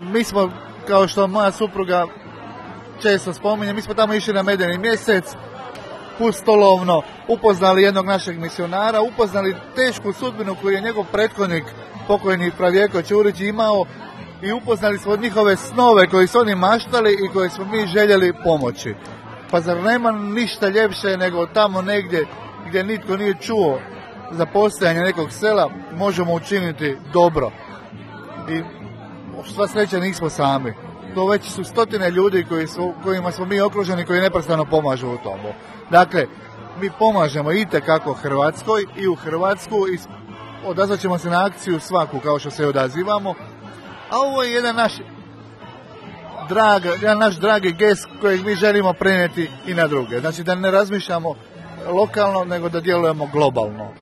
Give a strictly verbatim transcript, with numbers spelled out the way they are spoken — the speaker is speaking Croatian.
mi smo, kao što moja supruga često spominje, mi smo tamo išli na medeni mjesec, pustolovno, upoznali jednog našeg misionara, upoznali tešku sudbinu koju je njegov prethodnik, pokojni Pravjeko Ćurić, imao, i upoznali smo njihove snove koji su oni maštali i koje smo mi željeli pomoći. Pa zar nema ništa ljepše nego tamo negdje gdje nitko nije čuo za postojanje nekog sela, možemo učiniti dobro. I sva sreća nismo sami. To već su stotine ljudi koji su, kojima smo mi okruženi, koji neprestano pomažu u tomu. Dakle, mi pomažemo itekako Hrvatskoj i u Hrvatsku i odazvat ćemo se na akciju svaku kao što se odazivamo. A ovo je jedan naš drag, jedan naš dragi gest kojeg mi želimo prenijeti i na druge. Znači da ne razmišljamo lokalno, nego da djelujemo globalno.